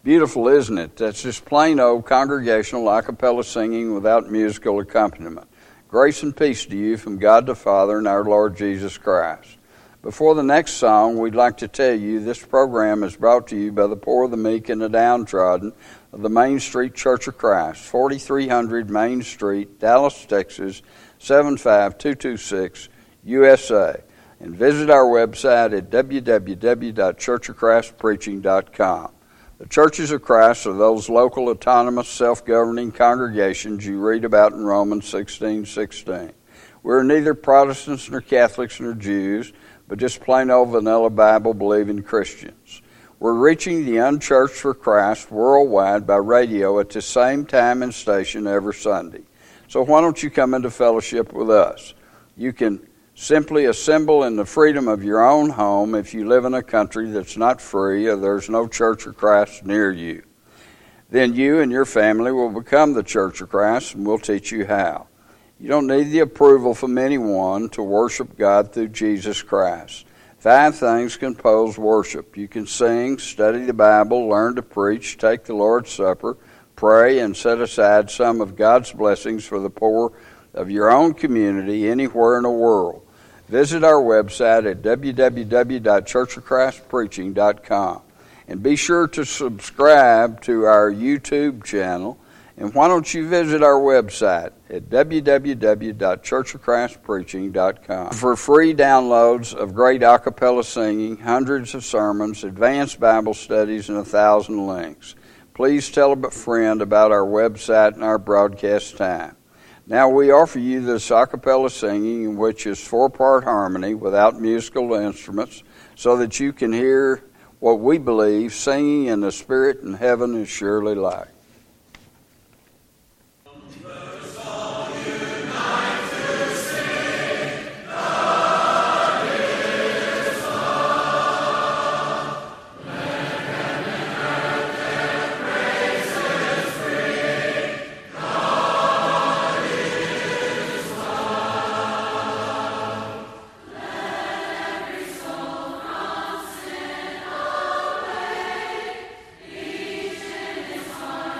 Beautiful, isn't it? That's just plain old congregational a cappella singing without musical accompaniment. Grace and peace to you from God the Father and our Lord Jesus Christ. Before the next song, we'd like to tell you this program is brought to you by the poor, the meek, and the downtrodden of the Main Street Church of Christ, 4300 Main Street, Dallas, Texas, 75226, USA. And visit our website at www.churchofchristpreaching.com. The Churches of Christ are those local, autonomous, self-governing congregations you read about in Romans 16:16. We're neither Protestants nor Catholics nor Jews, but just plain old vanilla Bible-believing Christians. We're reaching the unchurched for Christ worldwide by radio at the same time and station every Sunday. So why don't you come into fellowship with us? You can simply assemble in the freedom of your own home if you live in a country that's not free or there's no Church of Christ near you. Then you and your family will become the Church of Christ, and we'll teach you how. You don't need the approval from anyone to worship God through Jesus Christ. 5 things compose worship. You can sing, study the Bible, learn to preach, take the Lord's Supper, pray, and set aside some of God's blessings for the poor of your own community anywhere in the world. Visit our website at www.churchofchristpreaching.com. And be sure to subscribe to our YouTube channel. And why don't you visit our website at www.churchofchristpreaching.com for free downloads of great a cappella singing, hundreds of sermons, advanced Bible studies, and 1,000 links. Please tell a friend about our website and our broadcast time. Now we offer you this a cappella singing, which is 4-part harmony without musical instruments, so that you can hear what we believe singing in the Spirit in heaven is surely like. Each in his heart.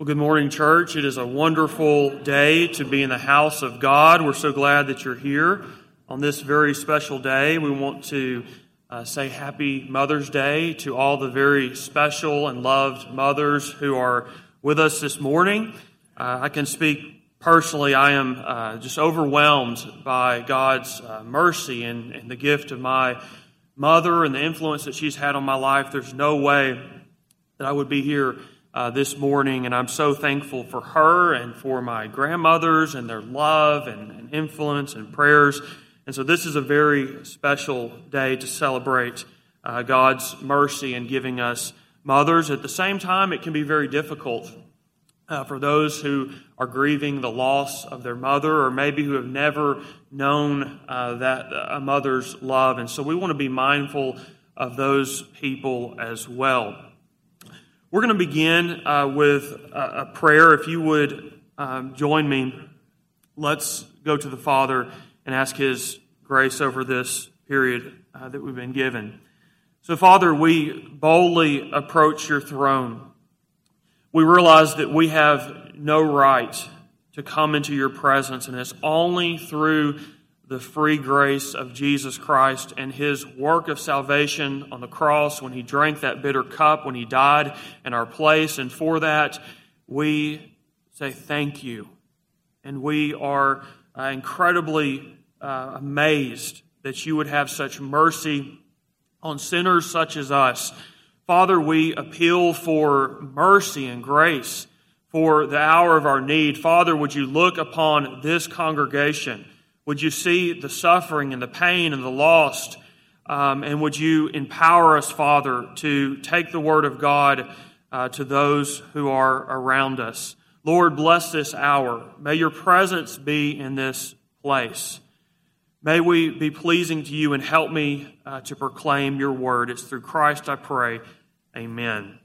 Good morning, church. It is a wonderful day to be in the house of God. We're so glad that you're here on this very special day. We want to say Happy Mother's Day to all the very special and loved mothers who are with us this morning. I can speak personally. I am just overwhelmed by God's mercy and the gift of my mother and the influence that she's had on my life. There's no way that I would be here this morning, and I'm so thankful for her and for my grandmothers and their love and influence and prayers. And so this is a very special day to celebrate God's mercy in giving us mothers. At the same time, it can be very difficult for those who are grieving the loss of their mother, or maybe who have never known that a mother's love. And so we want to be mindful of those people as well. We're going to begin with a prayer. If you would join me, let's go to the Father and ask His grace over this period that we've been given. So, Father, we boldly approach your throne. We realize that we have no right to come into your presence, and it's only through the free grace of Jesus Christ and His work of salvation on the cross when He drank that bitter cup, when He died in our place. And for that, we say thank you. And we are incredibly amazed that you would have such mercy on sinners such as us. Father, we appeal for mercy and grace for the hour of our need. Father, would you look upon this congregation? Would you see the suffering and the pain and the lost? And would you empower us, Father, to take the word of God to those who are around us? Lord, bless this hour. May your presence be in this place. May we be pleasing to you, and help me to proclaim your word. It's through Christ I pray. Amen.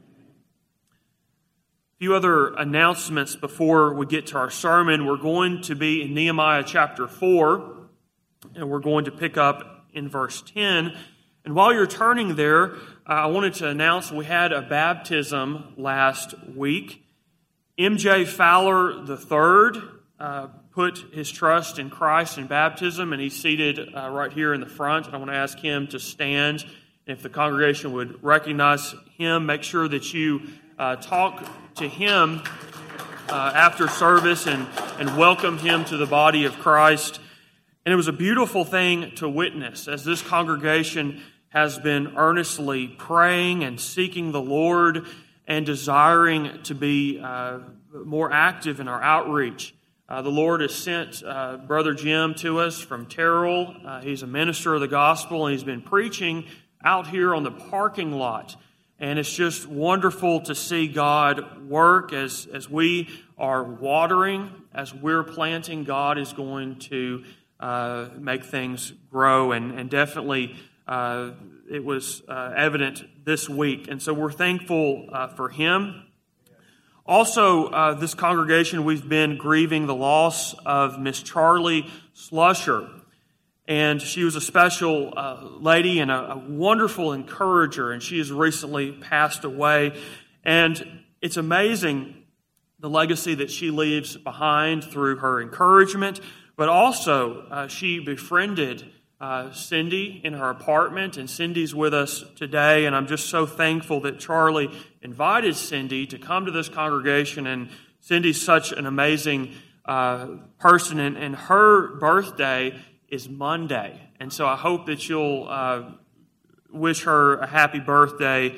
A few other announcements before we get to our sermon. We're going to be in Nehemiah chapter 4, and we're going to pick up in verse 10. And while you're turning there, I wanted to announce we had a baptism last week. M.J. Fowler III put his trust in Christ in baptism, and he's seated right here in the front. And I want to ask him to stand. And if the congregation would recognize him, make sure that you talk to him after service and welcome him to the body of Christ. And it was a beautiful thing to witness as this congregation has been earnestly praying and seeking the Lord and desiring to be more active in our outreach. The Lord has sent Brother Jim to us from Terrell. He's a minister of the gospel, and he's been preaching out here on the parking lot. And it's just wonderful to see God work as we are watering, as we're planting. God is going to make things grow, and definitely it was evident this week. And so we're thankful for him. Also, this congregation, we've been grieving the loss of Miss Charlie Slusher. And she was a special lady and a wonderful encourager, and she has recently passed away. And it's amazing the legacy that she leaves behind through her encouragement, but also she befriended Cindy in her apartment, and Cindy's with us today. And I'm just so thankful that Charlie invited Cindy to come to this congregation, and Cindy's such an amazing person, and her birthday is Monday. And so I hope that you'll wish her a happy birthday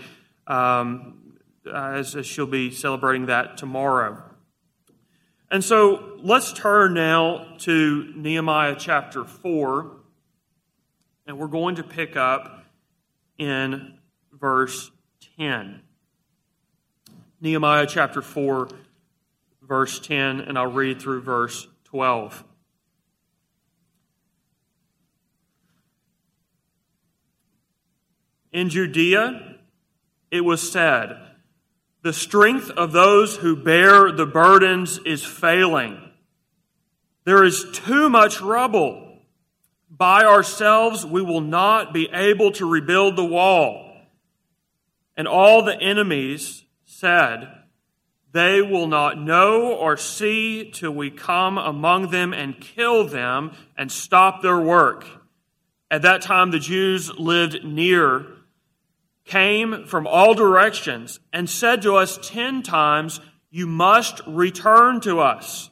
as she'll be celebrating that tomorrow. And so let's turn now to Nehemiah chapter 4, and we're going to pick up in verse 10. Nehemiah chapter 4, verse 10, and I'll read through verse 12. In Judea, it was said, "The strength of those who bear the burdens is failing. There is too much rubble. By ourselves we will not be able to rebuild the wall." And all the enemies said, They will not know or see till we come among them and kill them and stop their work. At that time the Jews lived near, came from all directions, and said to us 10 times, "You must return to us."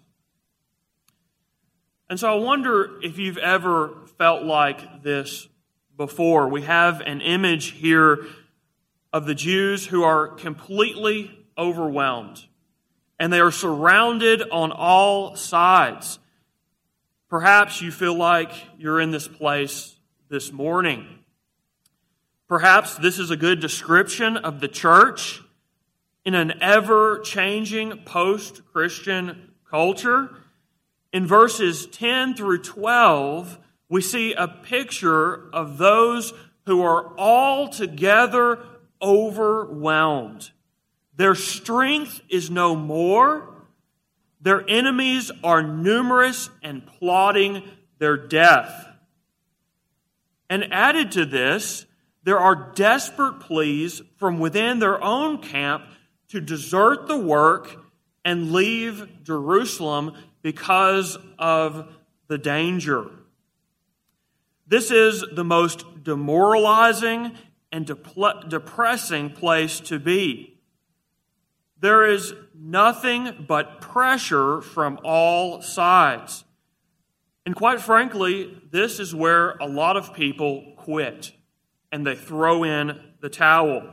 And so I wonder if you've ever felt like this before. We have an image here of the Jews who are completely overwhelmed, and they are surrounded on all sides. Perhaps you feel like you're in this place this morning. Perhaps this is a good description of the church in an ever-changing post-Christian culture. In verses 10 through 12, we see a picture of those who are altogether overwhelmed. Their strength is no more. Their enemies are numerous and plotting their death. And added to this, there are desperate pleas from within their own camp to desert the work and leave Jerusalem because of the danger. This is the most demoralizing and depressing place to be. There is nothing but pressure from all sides. And quite frankly, this is where a lot of people quit and they throw in the towel.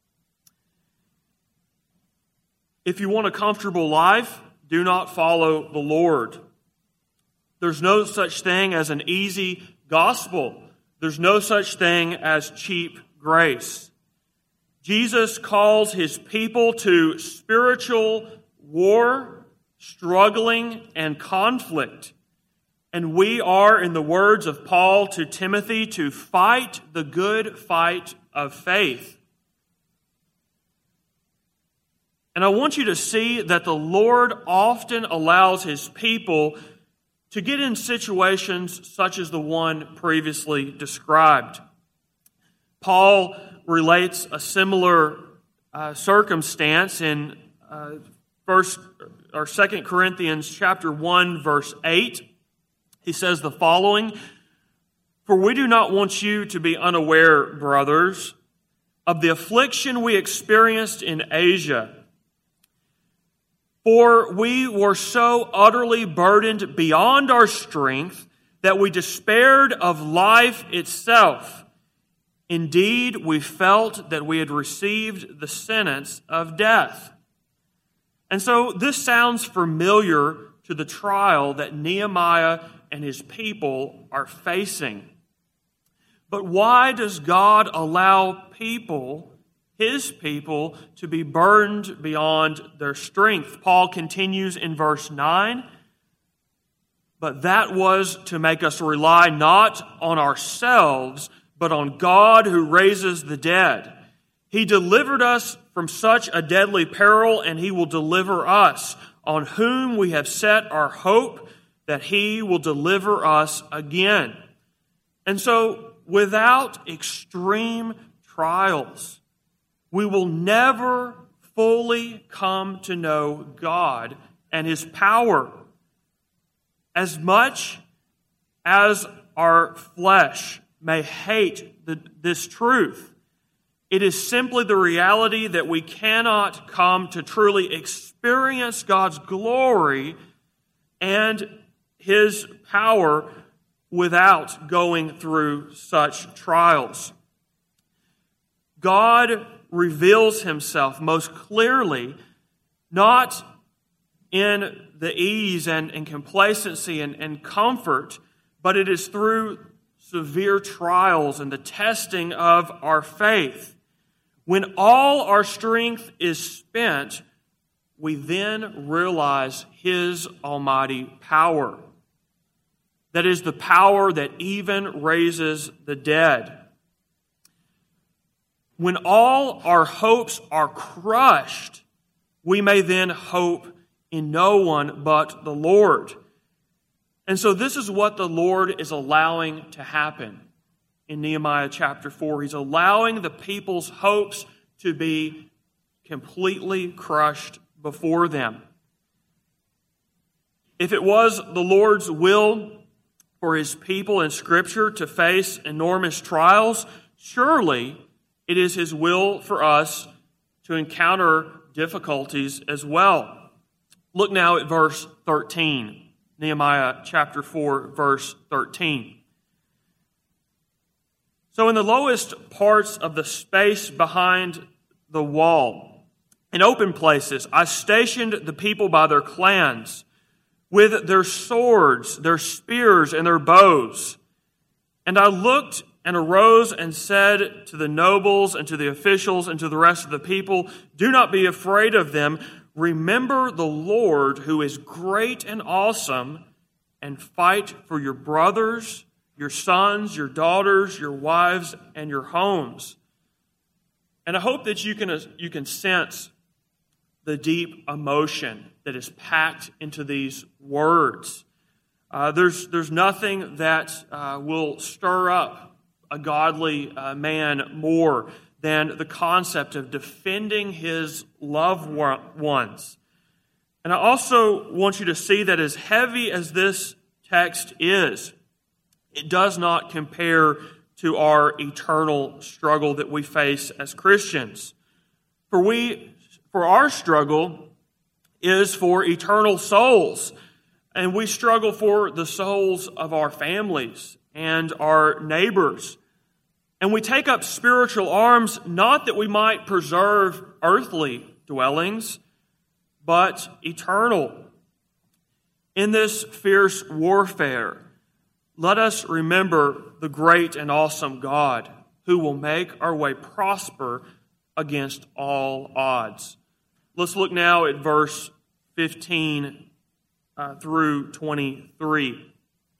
If you want a comfortable life, do not follow the Lord. There's no such thing as an easy gospel. There's no such thing as cheap grace. Jesus calls his people to spiritual war, struggling, and conflict. And we are, in the words of Paul to Timothy, to fight the good fight of faith. And I want you to see that the Lord often allows his people to get in situations such as the one previously described. Paul relates a similar circumstance in 2 Corinthians chapter 1, verse 8. He says the following, "For we do not want you to be unaware, brothers, of the affliction we experienced in Asia. For we were so utterly burdened beyond our strength that we despaired of life itself. Indeed, we felt that we had received the sentence of death." And so this sounds familiar to the trial that Nehemiah and his people are facing. But why does God allow people, his people, to be burdened beyond their strength? Paul continues in verse 9, "But that was to make us rely not on ourselves, but on God who raises the dead. He delivered us from such a deadly peril, and he will deliver us, on whom we have set our hope that he will deliver us again." And so, without extreme trials, we will never fully come to know God and his power. As much as our flesh may hate this truth, it is simply the reality that we cannot come to truly experience God's glory and his power without going through such trials. God reveals himself most clearly, not in the ease and complacency and comfort, but it is through severe trials and the testing of our faith. When all our strength is spent, we then realize his almighty power. That is the power that even raises the dead. When all our hopes are crushed, we may then hope in no one but the Lord. And so this is what the Lord is allowing to happen in Nehemiah chapter 4. He's allowing the people's hopes to be completely crushed before them. If it was the Lord's will for His people in Scripture to face enormous trials, surely it is His will for us to encounter difficulties as well. Look now at verse 13, Nehemiah chapter 4, verse 13. So in the lowest parts of the space behind the wall, in open places, I stationed the people by their clans, with their swords, their spears, and their bows. And I looked and arose and said to the nobles and to the officials and to the rest of the people, do not be afraid of them. Remember the Lord, who is great and awesome, and fight for your brothers, your sons, your daughters, your wives, and your homes. And I hope that you can sense the deep emotion that is packed into these words. There's nothing that will stir up a godly man more than the concept of defending his loved ones. And I also want you to see that as heavy as this text is, it does not compare to our eternal struggle that we face as Christians. For our struggle is for eternal souls, and we struggle for the souls of our families and our neighbors. And we take up spiritual arms not that we might preserve earthly dwellings, but eternal. In this fierce warfare, let us remember the great and awesome God who will make our way prosper against all odds. Let's look now at verse 15 through 23.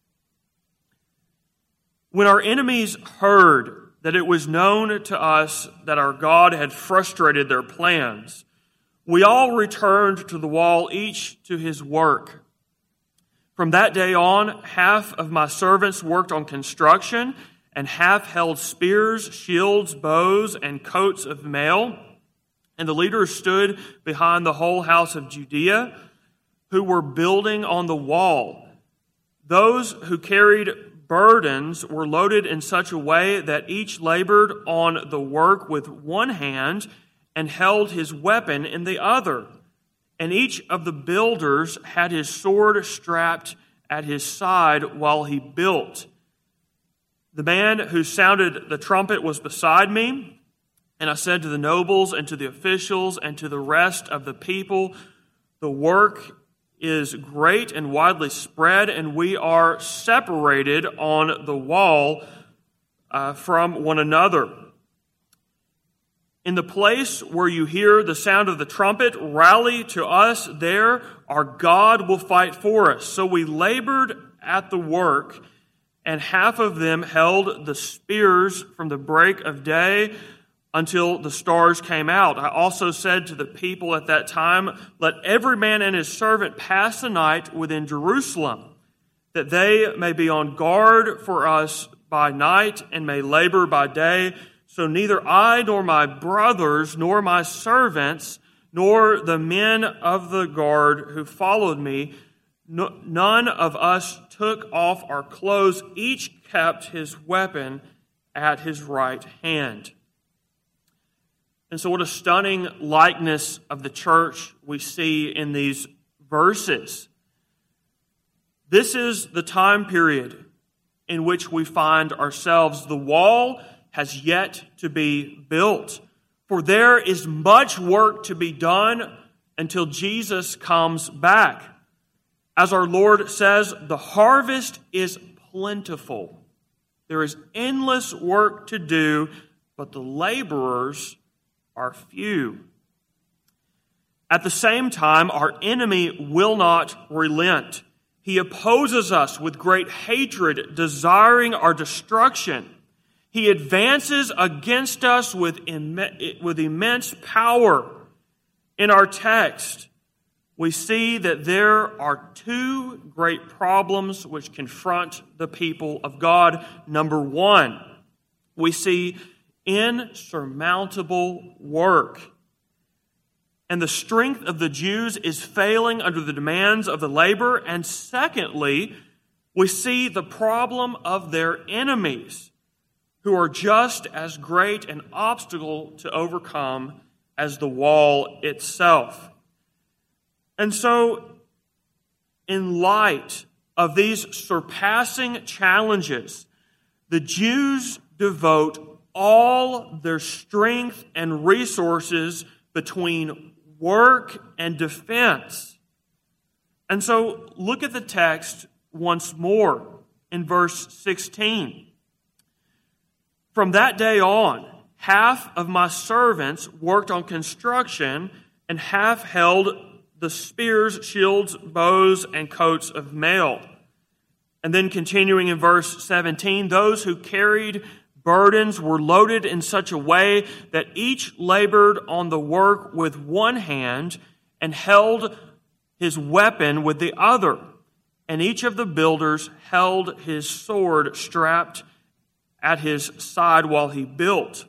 When our enemies heard that it was known to us that our God had frustrated their plans, we all returned to the wall, each to his work. From that day on, half of my servants worked on construction, and half held spears, shields, bows, and coats of mail. And the leaders stood behind the whole house of Judea, who were building on the wall. Those who carried burdens were loaded in such a way that each labored on the work with one hand and held his weapon in the other. And each of the builders had his sword strapped at his side while he built. The man who sounded the trumpet was beside me, and I said to the nobles and to the officials and to the rest of the people, the work is great and widely spread, and we are separated on the wall from one another. In the place where you hear the sound of the trumpet, rally to us there. Our God will fight for us. So we labored at the work, and half of them held the spears from the break of day until the stars came out. I also said to the people at that time, let every man and his servant pass the night within Jerusalem, that they may be on guard for us by night and may labor by day. So neither I nor my brothers nor my servants nor the men of the guard who followed me, none of us took off our clothes. Each kept his weapon at his right hand. And so what a stunning likeness of the church we see in these verses. This is the time period in which we find ourselves. The wall has yet to be built, for there is much work to be done until Jesus comes back. As our Lord says, the harvest is plentiful. There is endless work to do, but the laborers are few. At the same time, our enemy will not relent. He opposes us with great hatred, desiring our destruction. He advances against us with immense power. In our text, we see that there are two great problems which confront the people of God. Number one, we see insurmountable work. and the strength of the Jews is failing under the demands of the labor. And secondly, we see the problem of their enemies, who are just as great an obstacle to overcome as the wall itself. And so, in light of these surpassing challenges, the Jews devote all their strength and resources between work and defense. And so, look at the text once more in verse 16. From that day on, half of my servants worked on construction, and half held the spears, shields, bows, and coats of mail. And then continuing in verse 17, those who carried burdens were loaded in such a way that each labored on the work with one hand and held his weapon with the other. And each of the builders held his sword strapped at his side while he built.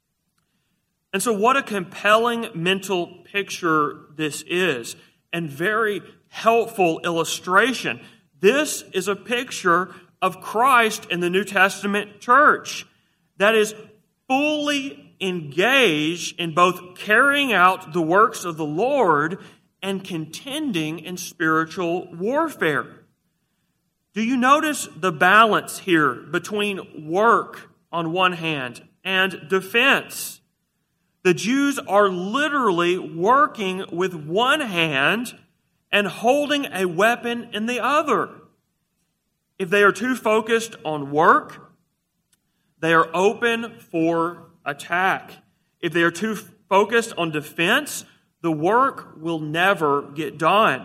And so what a compelling mental picture this is, and very helpful illustration. This is a picture of Christ in the New Testament church that is fully engaged in both carrying out the works of the Lord and contending in spiritual warfare. Do you notice the balance here between work on one hand and defense? The Jews are literally working with one hand and holding a weapon in the other. If they are too focused on work, they are open for attack. If they are too focused on defense, the work will never get done.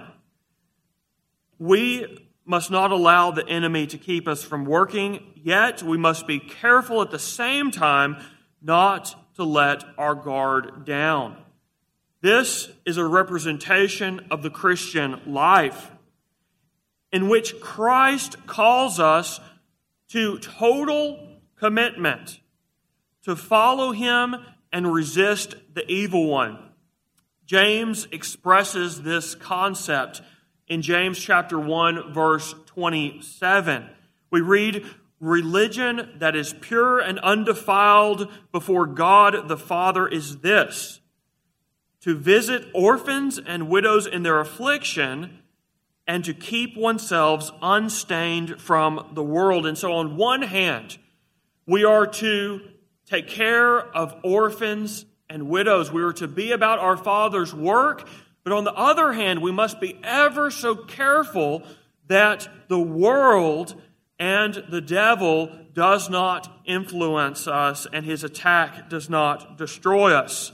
We must not allow the enemy to keep us from working, yet we must be careful at the same time not to let our guard down. This is a representation of the Christian life, in which Christ calls us to total commitment, to follow Him and resist the evil one. James expresses this concept in James chapter 1, verse 27. We read, religion that is pure and undefiled before God the Father is this, to visit orphans and widows in their affliction and to keep oneself unstained from the world. And so on one hand, we are to take care of orphans and widows. We are to be about our Father's work. But on the other hand, we must be ever so careful that the world and the devil does not influence us and his attack does not destroy us.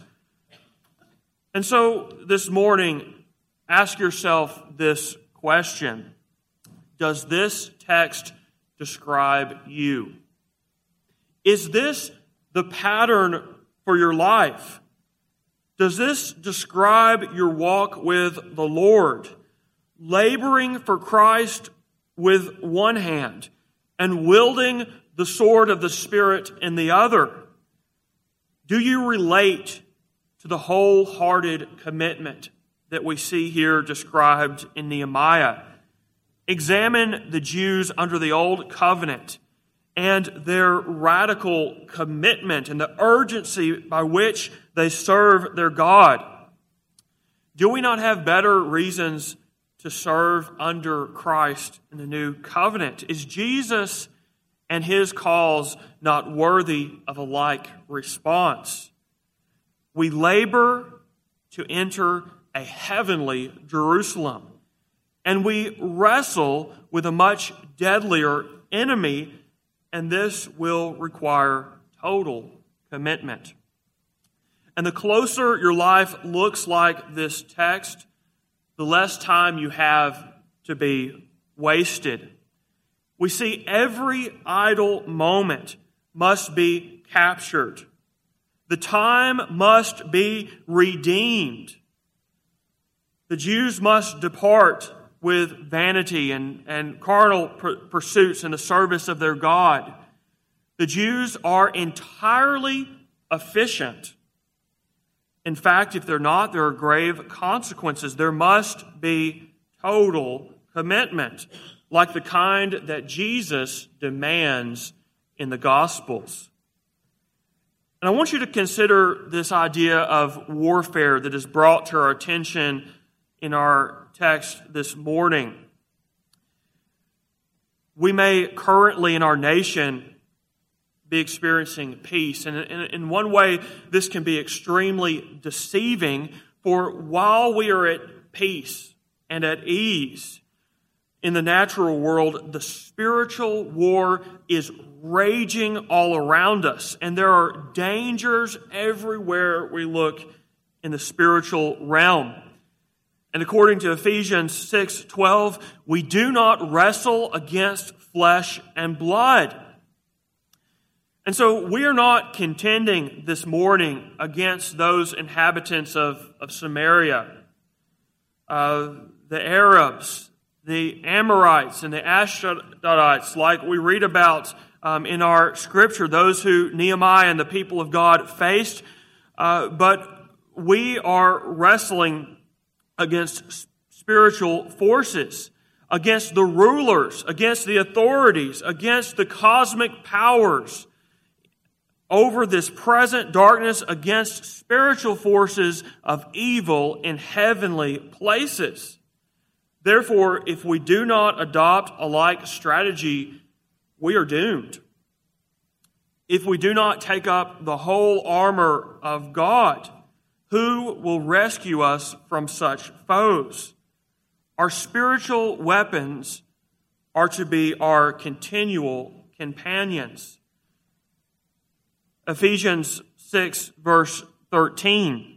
And so this morning, ask yourself this question. Does this text describe you? Is this the pattern for your life? Does this describe your walk with the Lord? Laboring for Christ with one hand and wielding the sword of the Spirit in the other? Do you relate to the wholehearted commitment that we see here described in Nehemiah? Examine the Jews under the Old Covenant and their radical commitment and the urgency by which they serve their God. Do we not have better reasons to serve under Christ in the new covenant? Is Jesus and His cause not worthy of a like response? We labor to enter a heavenly Jerusalem, and we wrestle with a much deadlier enemy, and this will require total commitment. And the closer your life looks like this text, the less time you have to be wasted. We see every idle moment must be captured. The time must be redeemed. The Jews must depart with vanity and carnal pursuits in the service of their God. The Jews are entirely efficient. In fact, if they're not, there are grave consequences. There must be total commitment, like the kind that Jesus demands in the Gospels. And I want you to consider this idea of warfare that is brought to our attention in our text this morning. We may currently in our nation be experiencing peace. And in one way, this can be extremely deceiving, for while we are at peace and at ease in the natural world, the spiritual war is raging all around us. And there are dangers everywhere we look in the spiritual realm. And according to Ephesians 6:12, we do not wrestle against flesh and blood. And so we are not contending this morning against those inhabitants of Samaria, the Arabs, the Amorites, and the Ashdodites, like we read about in our scripture, those who Nehemiah and the people of God faced. But we are wrestling against spiritual forces, against the rulers, against the authorities, against the cosmic powers over this present darkness, against spiritual forces of evil in heavenly places. Therefore, if we do not adopt a like strategy, we are doomed. If we do not take up the whole armor of God, who will rescue us from such foes? Our spiritual weapons are to be our continual companions. Ephesians 6, verse 13.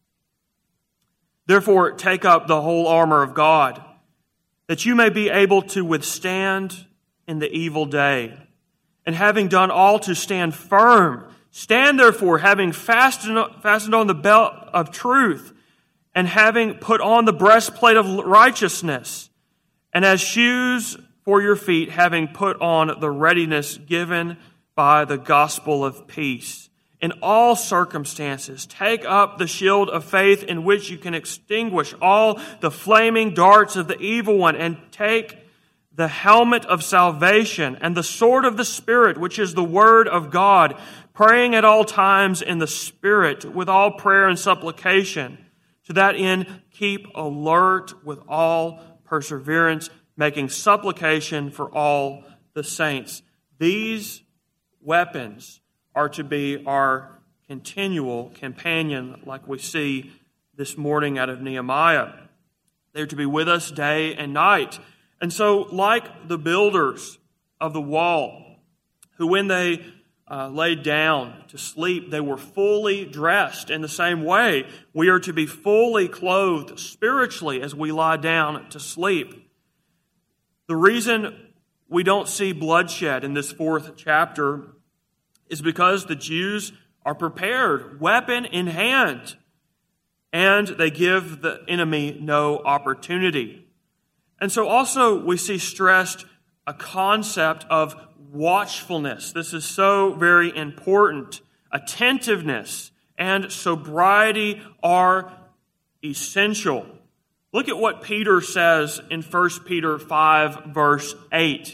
Therefore, take up the whole armor of God, that you may be able to withstand in the evil day. And having done all to stand firm, stand therefore, having fastened on the belt of truth, and having put on the breastplate of righteousness, and as shoes for your feet, having put on the readiness given by the gospel of peace. In all circumstances, take up the shield of faith in which you can extinguish all the flaming darts of the evil one, and take the helmet of salvation and the sword of the Spirit, which is the word of God, praying at all times in the Spirit with all prayer and supplication. To that end, keep alert with all perseverance, making supplication for all the saints. These weapons are to be our continual companion, like we see this morning out of Nehemiah. They're to be with us day and night. And so, like the builders of the wall, who when they laid down to sleep, they were fully dressed, in the same way, we are to be fully clothed spiritually as we lie down to sleep. The reason we don't see bloodshed in this 4th chapter is because the Jews are prepared, weapon in hand, and they give the enemy no opportunity. And so also we see stressed a concept of watchfulness. This is so very important. Attentiveness and sobriety are essential. Look at what Peter says in 1 Peter 5, verse 8.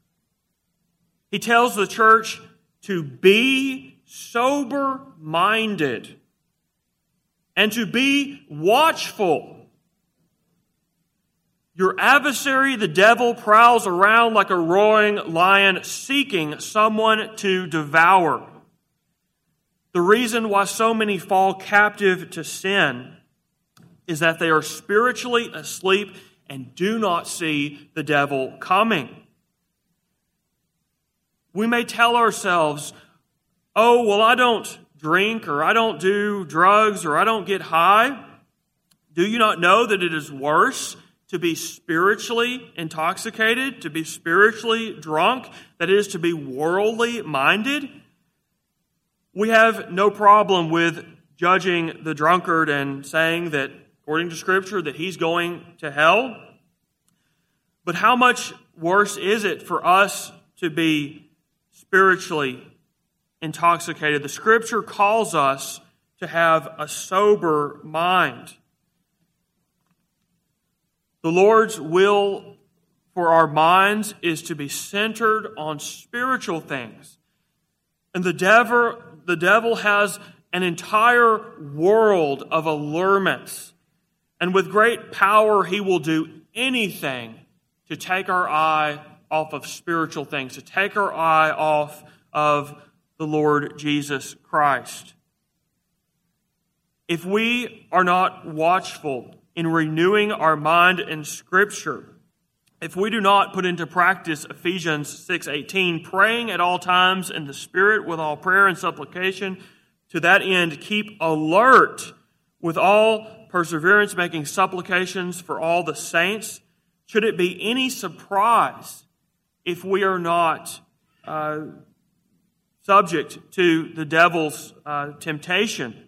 He tells the church to be sober-minded and to be watchful. Your adversary, the devil, prowls around like a roaring lion seeking someone to devour. The reason why so many fall captive to sin is that they are spiritually asleep and do not see the devil coming. We may tell ourselves, oh, well, I don't drink, or I don't do drugs, or I don't get high. Do you not know that it is worse to be spiritually intoxicated, to be spiritually drunk, that is, to be worldly minded? We have no problem with judging the drunkard and saying that, according to Scripture, that he's going to hell. But how much worse is it for us to be spiritually intoxicated? The Scripture calls us to have a sober mind. The Lord's will for our minds is to be centered on spiritual things. And the devil has an entire world of allurements. And with great power, he will do anything to take our eye off of spiritual things, to take our eye off of the Lord Jesus Christ. If we are not watchful in renewing our mind in Scripture, if we do not put into practice Ephesians 6:18, praying at all times in the Spirit with all prayer and supplication, to that end keep alert with all perseverance, making supplications for all the saints, should it be any surprise if we are not subject to the devil's temptation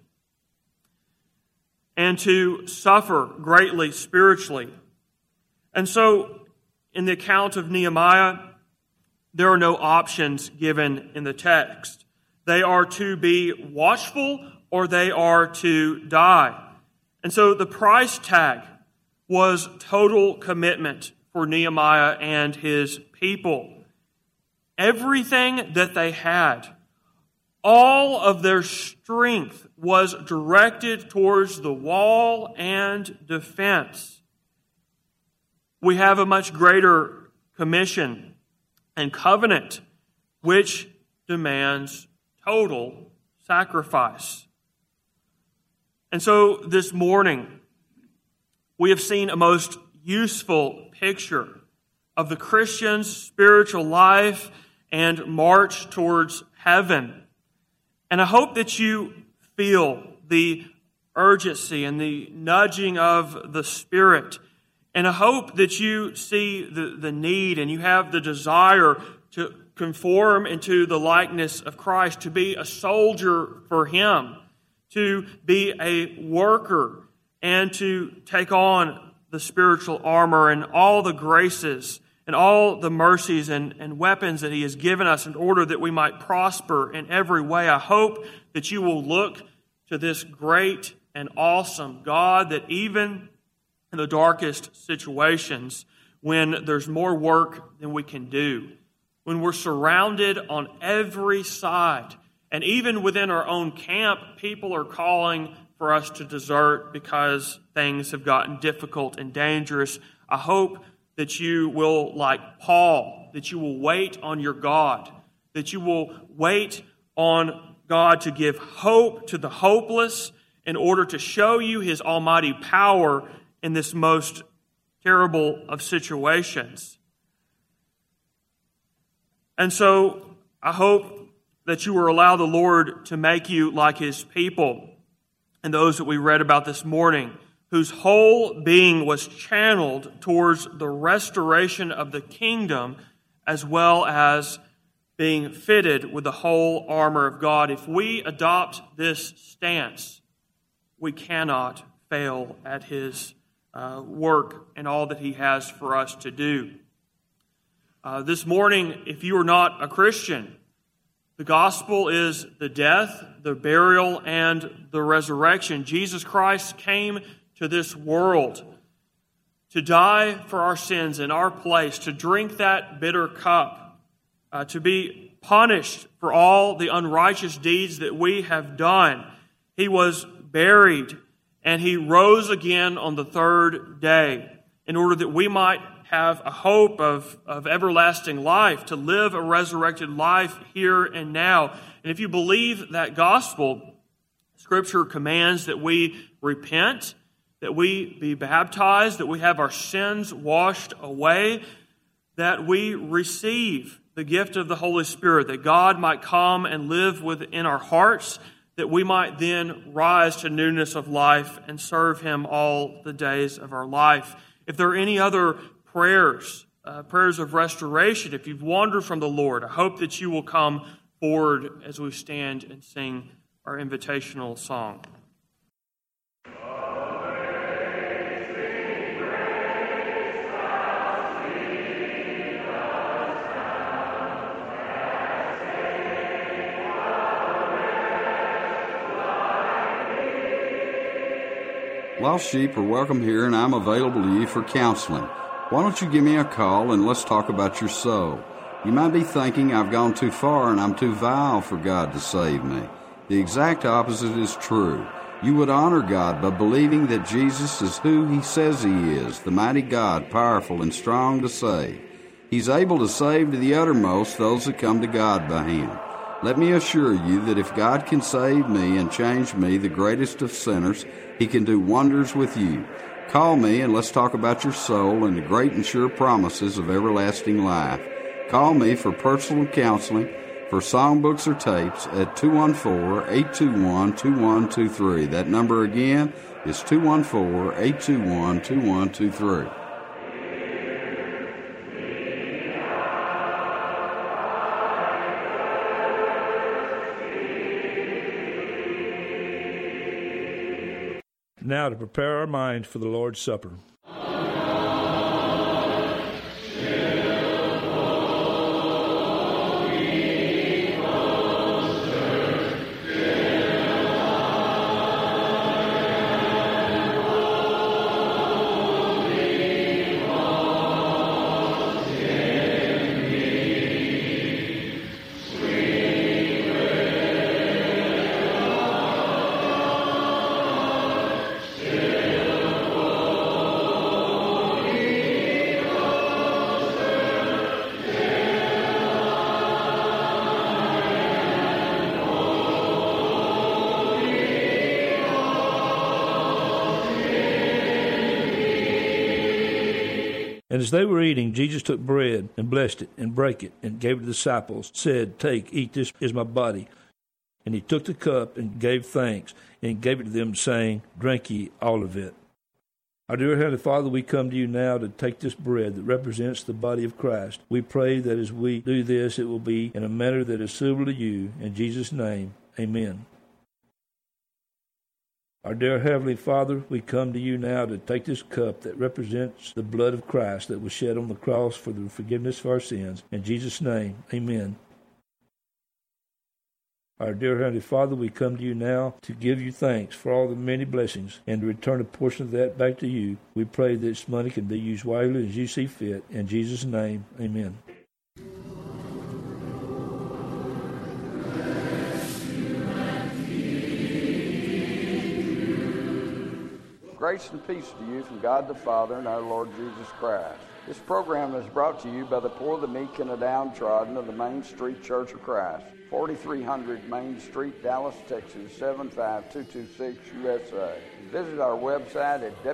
and to suffer greatly spiritually? And so, in the account of Nehemiah, there are no options given in the text. They are to be watchful or they are to die. And so the price tag was total commitment for Nehemiah and his people. Everything that they had, all of their strength was directed towards the wall and defense. We have a much greater commission and covenant, which demands total sacrifice. And so this morning, we have seen a most useful picture of the Christian's spiritual life and march towards heaven. And I hope that you feel the urgency and the nudging of the Spirit. And I hope that you see the need and you have the desire to conform into the likeness of Christ, to be a soldier for Him, to be a worker, and to take on the spiritual armor and all the graces and all the mercies and weapons that He has given us in order that we might prosper in every way. I hope that you will look to this great and awesome God that even in the darkest situations, when there's more work than we can do, when we're surrounded on every side, and even within our own camp, people are calling for us to desert because things have gotten difficult and dangerous. I hope that you will, like Paul, that you will wait on your God, that you will wait on God to give hope to the hopeless in order to show you His almighty power in this most terrible of situations. And so I hope that you will allow the Lord to make you like His people and those that we read about this morning, whose whole being was channeled towards the restoration of the kingdom as well as being fitted with the whole armor of God. If we adopt this stance, we cannot fail at His work and all that He has for us to do. This morning, if you are not a Christian, the gospel is the death, the burial, and the resurrection. Jesus Christ came to this world to die for our sins in our place, to drink that bitter cup, to be punished for all the unrighteous deeds that we have done. He was buried, and He rose again on the third day in order that we might have a hope of everlasting life, to live a resurrected life here and now. And if you believe that gospel, Scripture commands that we repent, that we be baptized, that we have our sins washed away, that we receive the gift of the Holy Spirit, that God might come and live within our hearts, that we might then rise to newness of life and serve Him all the days of our life. If there are any other prayers of restoration, if you've wandered from the Lord, I hope that you will come forward as we stand and sing our invitational song. Lost sheep are welcome here, and I'm available to you for counseling. Why don't you give me a call and let's talk about your soul? You might be thinking I've gone too far and I'm too vile for God to save me. The exact opposite is true. You would honor God by believing that Jesus is who He says He is, the mighty God, powerful and strong to save. He's able to save to the uttermost those that come to God by Him. Let me assure you that if God can save me and change me, the greatest of sinners, He can do wonders with you. Call me and let's talk about your soul and the great and sure promises of everlasting life. Call me for personal counseling, for songbooks or tapes at 214-821-2123. That number again is 214-821-2123. Now to prepare our minds for the Lord's Supper. And as they were eating, Jesus took bread and blessed it and brake it and gave it to the disciples, said, "Take, eat, this is my body." And He took the cup and gave thanks and gave it to them, saying, "Drink ye all of it." Our dear Heavenly Father, we come to you now to take this bread that represents the body of Christ. We pray that as we do this, it will be in a manner that is suitable to you. In Jesus' name, amen. Our dear Heavenly Father, we come to you now to take this cup that represents the blood of Christ that was shed on the cross for the forgiveness of our sins. In Jesus' name, amen. Our dear Heavenly Father, we come to you now to give you thanks for all the many blessings and to return a portion of that back to you. We pray that this money can be used wisely as you see fit. In Jesus' name, amen. Grace and peace to you from God the Father and our Lord Jesus Christ. This program is brought to you by the poor, the meek, and the downtrodden of the Main Street Church of Christ, 4300 Main Street, Dallas, Texas, 75226 USA. Visit our website at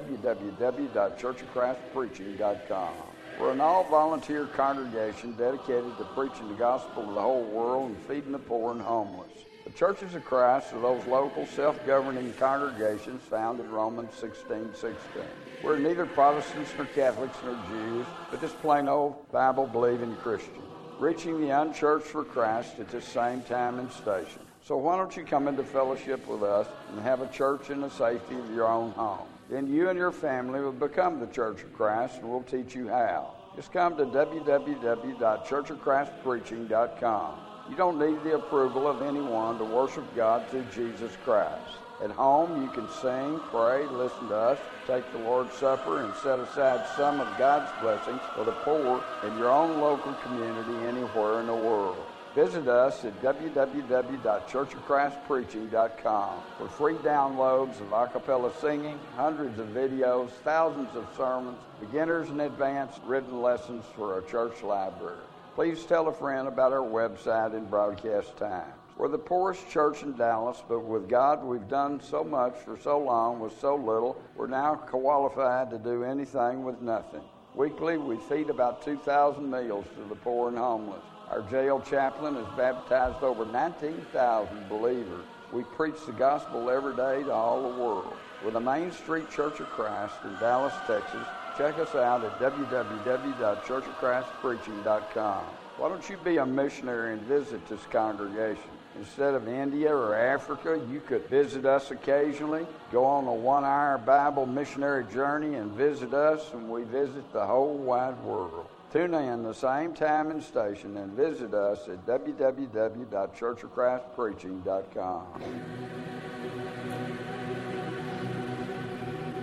www.churchofchristpreaching.com. We're an all-volunteer congregation dedicated to preaching the gospel to the whole world and feeding the poor and homeless. The Churches of Christ are those local self-governing congregations found in Romans 16:16. We're neither Protestants nor Catholics nor Jews, but just plain old Bible-believing Christians, reaching the unchurched for Christ at this same time and station. So why don't you come into fellowship with us and have a church in the safety of your own home? Then you and your family will become the Church of Christ, and we'll teach you how. Just come to www.churchofchristpreaching.com. You don't need the approval of anyone to worship God through Jesus Christ. At home, you can sing, pray, listen to us, take the Lord's Supper, and set aside some of God's blessings for the poor in your own local community anywhere in the world. Visit us at www.churchofchristpreaching.com for free downloads of a cappella singing, hundreds of videos, thousands of sermons, beginners and advanced written lessons for our church library. Please tell a friend about our website and broadcast times. We're the poorest church in Dallas, but with God we've done so much for so long with so little, we're now qualified to do anything with nothing. Weekly, we feed about 2,000 meals to the poor and homeless. Our jail chaplain has baptized over 19,000 believers. We preach the gospel every day to all the world. We're the Main Street Church of Christ in Dallas, Texas. Check us out at www.churchofchristpreaching.com. Why don't you be a missionary and visit this congregation? Instead of India or Africa, you could visit us occasionally, go on a 1-hour Bible missionary journey and visit us, and we visit the whole wide world. Tune in the same time and station and visit us at www.churchofchristpreaching.com.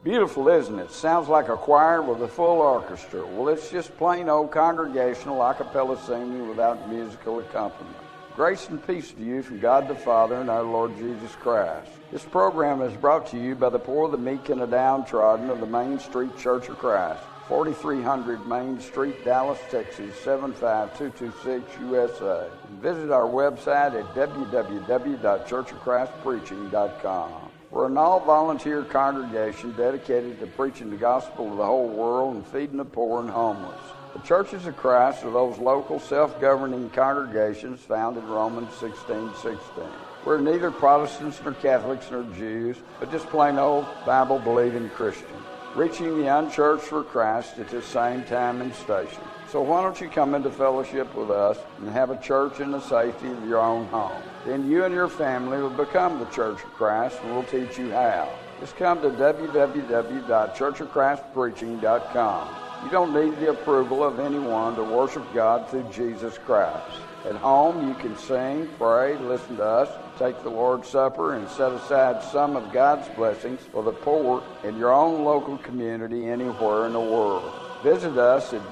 Beautiful, isn't it? Sounds like a choir with a full orchestra. Well, it's just plain old congregational a cappella singing without musical accompaniment. Grace and peace to you from God the Father and our Lord Jesus Christ. This program is brought to you by the poor, the meek, and the downtrodden of the Main Street Church of Christ, 4300 Main Street, Dallas, Texas, 75226 USA. And visit our website at www.churchofchristpreaching.com. We're an all-volunteer congregation dedicated to preaching the gospel to the whole world and feeding the poor and homeless. The Churches of Christ are those local self-governing congregations found in Romans 16:16. We're neither Protestants nor Catholics nor Jews, but just plain old Bible-believing Christians, reaching the unchurched for Christ at the same time and station. So why don't you come into fellowship with us and have a church in the safety of your own home? Then you and your family will become the Church of Christ, and we'll teach you how. Just come to www.churchofchristpreaching.com. You don't need the approval of anyone to worship God through Jesus Christ. At home, you can sing, pray, listen to us, take the Lord's Supper, and set aside some of God's blessings for the poor in your own local community anywhere in the world. Visit us at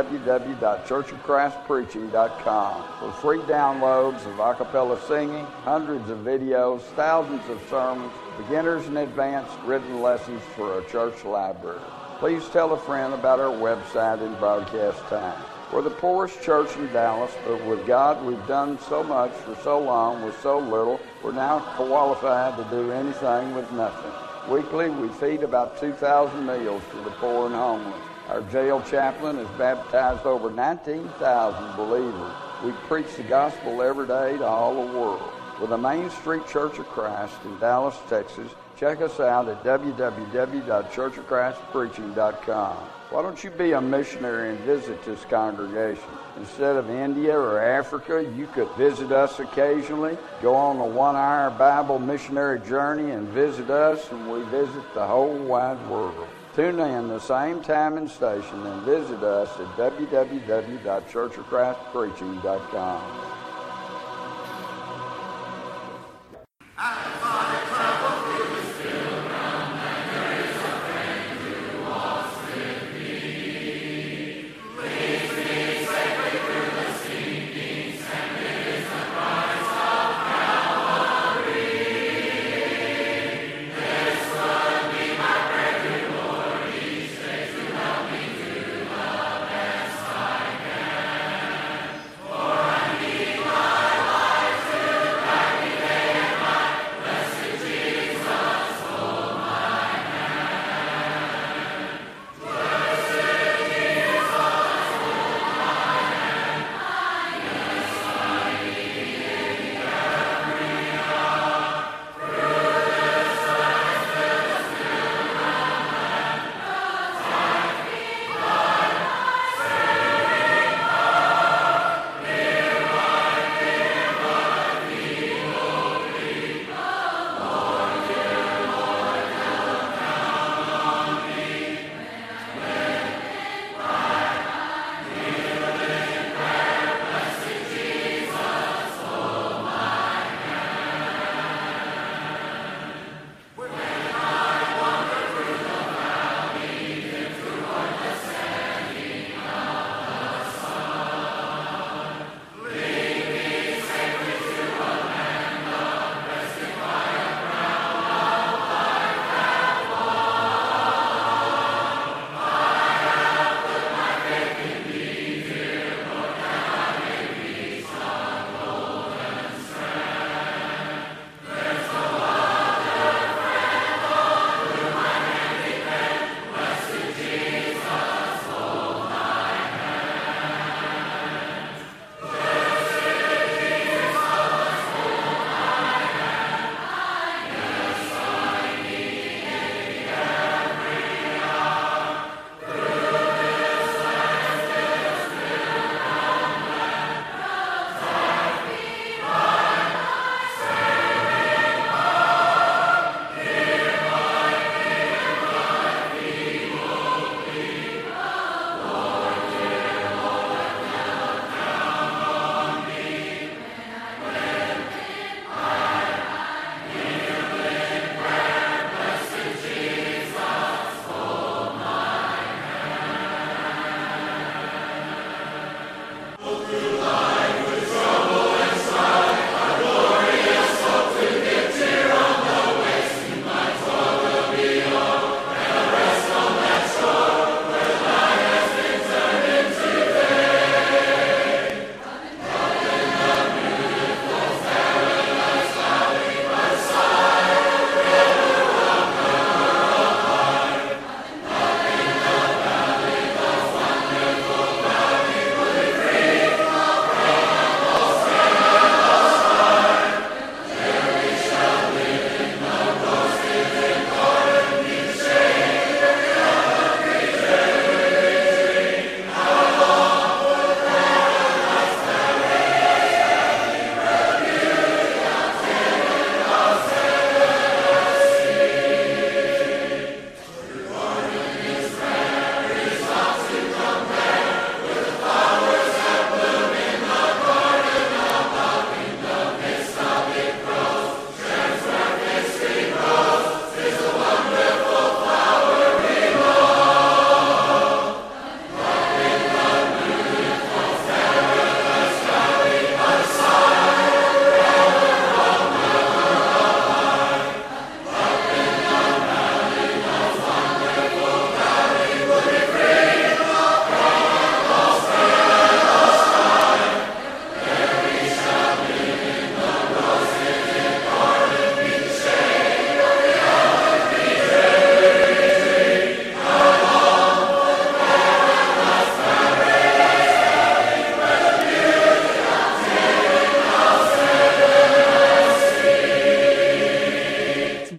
www.churchofchristpreaching.com for free downloads of a cappella singing, hundreds of videos, thousands of sermons, beginners and advanced written lessons for a church library. Please tell a friend about our website and broadcast time. We're the poorest church in Dallas, but with God we've done so much for so long with so little, we're now qualified to do anything with nothing. Weekly, we feed about 2,000 meals to the poor and homeless. Our jail chaplain has baptized over 19,000 believers. We preach the gospel every day to all the world. With the Main Street Church of Christ in Dallas, Texas, check us out at www.churchofchristpreaching.com. Why don't you be a missionary and visit this congregation? Instead of India or Africa, you could visit us occasionally, go on a 1-hour Bible missionary journey and visit us, and we visit the whole wide world. Tune in the same time and station and visit us at www.churchofchristpreaching.com.